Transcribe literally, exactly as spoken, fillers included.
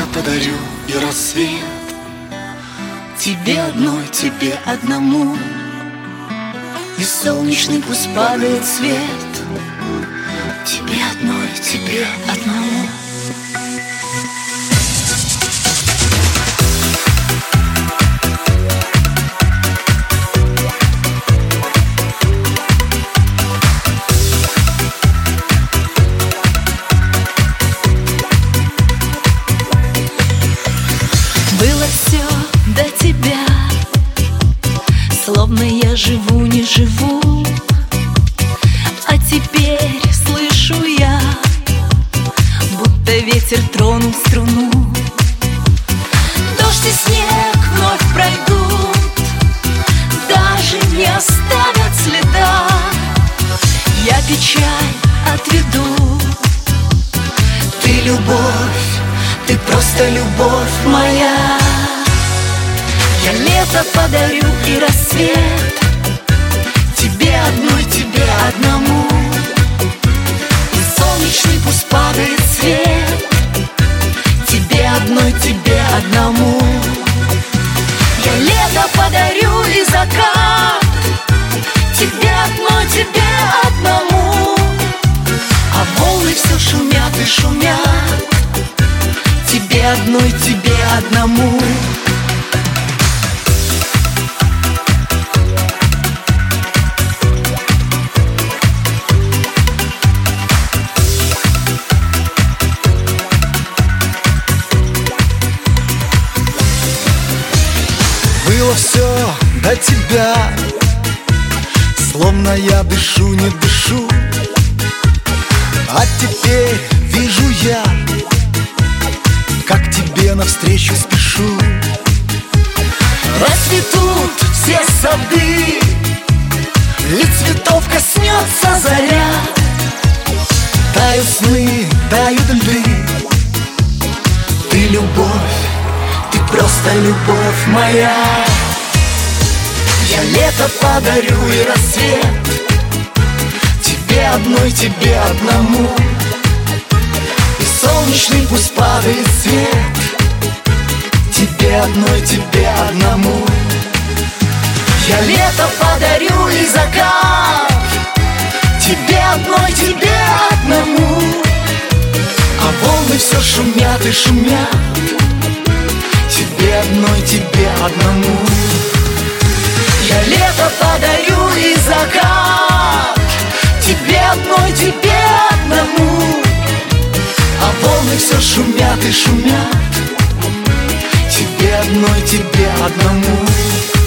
подарю и рассвет. Тебе одной, тебе одному. И солнечный пусть падает свет. Тебе одной, тебе одному. Было все до тебя, словно я живу, не живу. А теперь слышу я, будто ветер тронул струну. Дождь и снег вновь пройдут, даже не оставят следа. Я печаль отведу. Ты любовь, ты просто любовь моя. Я лето подарю и рассвет. Тебе одной, тебе одному. И солнечный пусть падает свет. Тебе одной, тебе одному. Я лето подарю и закат. Тебе одной, тебе одному. А волны все шумят и шумят. Тебе одной, тебе одному. Было все до тебя, словно я дышу, не дышу. А теперь вижу я, как тебе навстречу спешу. Расцветут все сады, и цветов коснется заря. Тают сны, тают льды. Ты любовь, ты просто любовь моя. Я лето подарю и рассвет. Тебе одной, тебе одному. И солнечный пусть падает свет. Тебе одной, тебе одному. Я лето подарю и закат. Тебе одной, тебе одному. А волны все шумят и шумят. Тебе одной, тебе одному. Я лето подарю и закат. Тебе одной, тебе одному. А волны все шумят и шумят. Тебе одной, тебе одному.